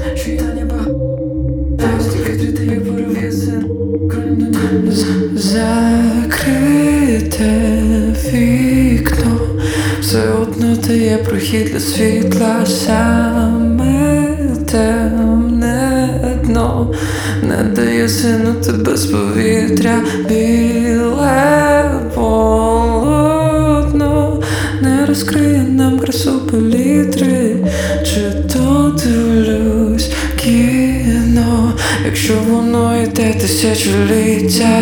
Світання стільки трити, як порив єсен. Закрите вікно, все одно дає прохід для світла. Саме темне дно не дає синути без повітря. Біле полотно не розкриє нам красу палітри. Чи то дивлюсь кіно, якщо воно йде тисячоліття?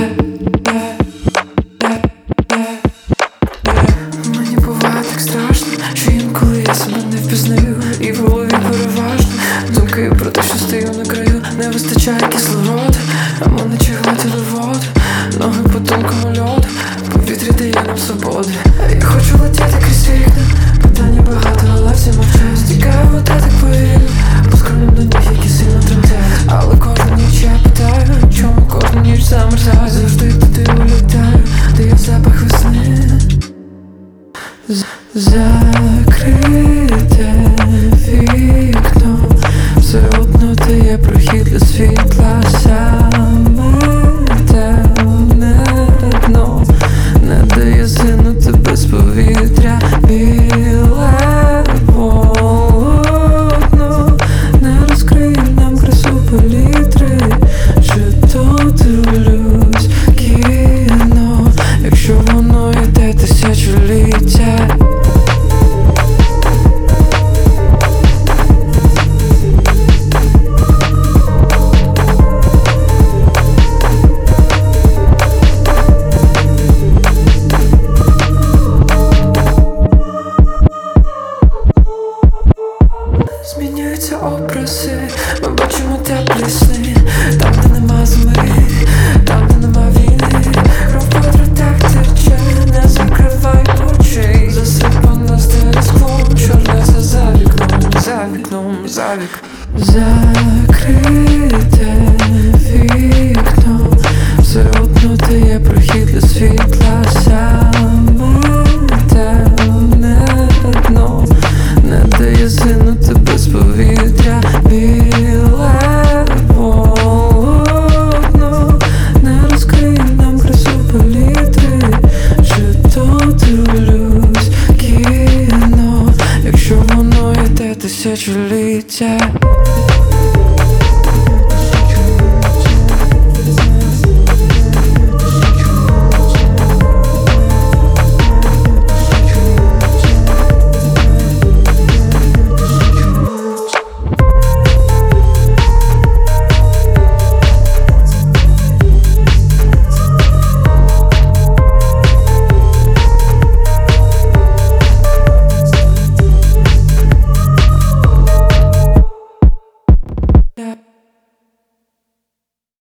Мені буває так страшно, що інколи я себе не впізнаю, і в голові переважно думки про те, що стою на краю. Не вистачає кислороду, а мене чекати до воду. Ноги по тонкому льоду, повітря дає нам свободу. Я хочу летіти крізь вікна, питання багато, але всі мовчать. Стікає вода так повільно, по скроням до ніг, які сильно тремтять. Але кожну ніч я питаю, чому кожну ніч замерзаю. Завжди туди улітаю, де є запах весни. Закрите вікно, все одно дає прохід для світла. Саме темне дно не дає згинути без повітря. Біле полотно не розкриє нам красу палітри. Чи то дивлюсь кіно, якщо воно йде тисячоліття? Змінюються образи, ми бачимо теплі сни. Там, де нема зими, там, де нема війни. Кров по дротах тече, не закривай очей. Засипано стелі склом, чорне за вікном, за вікном, за вікном. Закрите вікно, все одно дає прохід для світла. Саме темне дно не дає згинути без повітря. Біле полотно не розкриє нам красу палітри. Чи то дивлюсь кіно, якщо воно йде тисячоліття?